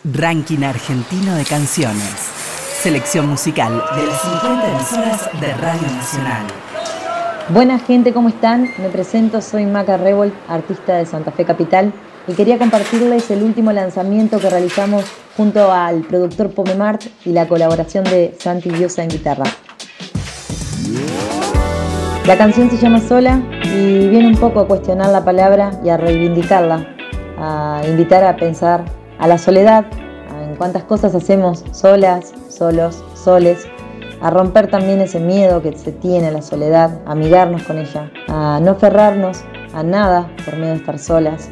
Ranking argentino de canciones. Selección musical de las 50 emisoras de Radio Nacional. Buena gente, ¿cómo están? Me presento, soy Maca Revolt, artista de Santa Fe Capital, y quería compartirles el último lanzamiento que realizamos junto al productor Pomemart y la colaboración de Santi Diosa en guitarra. La canción se llama Sola y viene un poco a cuestionar la palabra y a reivindicarla, a invitar a pensar a la soledad, en cuántas cosas hacemos solas, solos, soles, a romper también ese miedo que se tiene a la soledad, a amigarnos con ella, a no aferrarnos a nada por miedo de estar solas.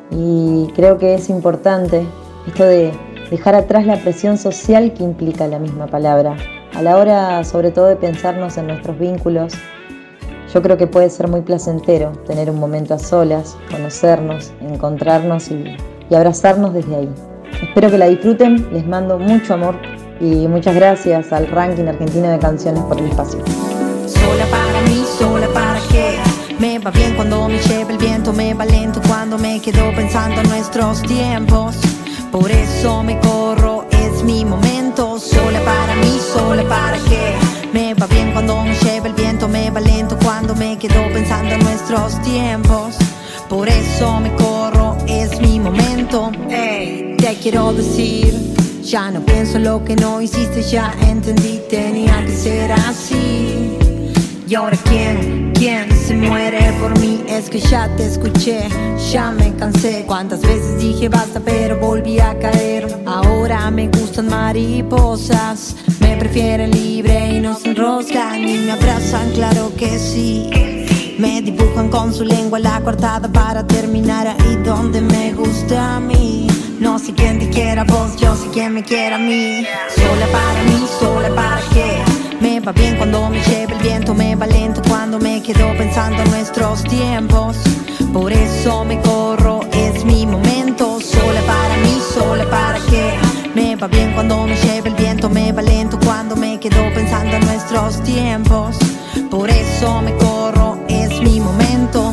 Y creo que es importante esto de dejar atrás la presión social que implica la misma palabra. A la hora, sobre todo, de pensarnos en nuestros vínculos, yo creo que puede ser muy placentero tener un momento a solas, conocernos, encontrarnos y abrazarnos desde ahí. Espero que la disfruten, les mando mucho amor y muchas gracias al Ranking Argentino de Canciones por el espacio. Sola para mí, sola para qué. Me va bien cuando me lleva el viento, me va lento cuando me quedo pensando en nuestros tiempos. Por eso me corro, es mi momento. Sola para mí, sola para qué. Me va bien cuando me lleva el viento, me va lento cuando me quedo pensando en nuestros tiempos. Por eso me corro, es mi momento. Hey, te quiero decir, ya no pienso en lo que no hiciste, ya entendí, tenía que ser así. Y ahora ¿quién se muere por mí? Es que ya te escuché, ya me cansé. Cuántas veces dije basta pero volví a caer. Ahora me gustan mariposas, me prefieren libre y no se enroscan y me abrazan, claro que sí. Me dibujan con su lengua la coartada para terminar ahí donde me gusta a mí. No sé quién te quiera vos, yo sé quién me quiera a mí. Sola para mí, sola para qué. Me va bien cuando me lleva el viento, me va lento cuando me quedo pensando en nuestros tiempos. Por eso me corro, es mi momento. Sola para mí, sola para qué. Me va bien cuando me lleva el viento, me va lento cuando me quedo pensando en nuestros tiempos. Por eso me corro, es mi momento.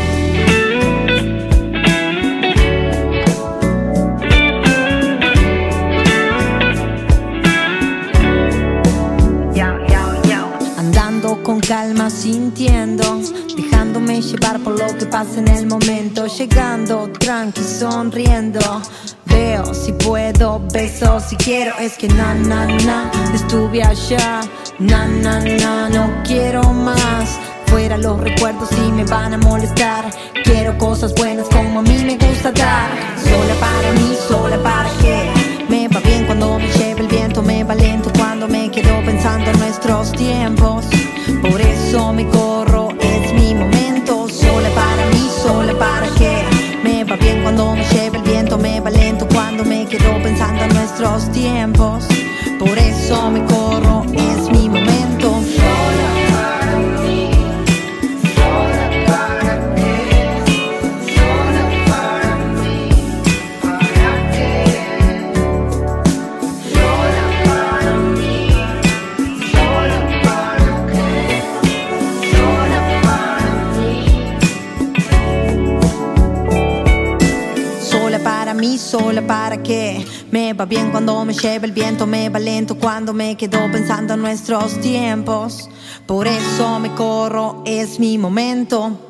Andando con calma, sintiendo, dejándome llevar por lo que pasa en el momento. Llegando, tranqui, sonriendo. Veo si puedo, beso si quiero. Es que estuve allá. No quiero más. Fuera los recuerdos y me van a molestar. Quiero cosas buenas como a mí me gusta dar. Sola para mí, sola para qué. Me va bien cuando me lleva el viento, me va lento cuando me quedo pensando en nuestros tiempos. Por eso me corro, es mi momento. Sola para mí, sola para qué. Me va bien cuando me lleva el viento, me va lento cuando me quedo pensando en nuestros tiempos. Por eso me corro, es mi momento. Sola para mí, sola para qué. Sola para mí, para qué. Sola para mí, sola para qué. Sola para mí. Sola para mí, sola para qué. Me va bien cuando me lleva el viento, me va lento cuando me quedo pensando en nuestros tiempos. Por eso me corro, es mi momento.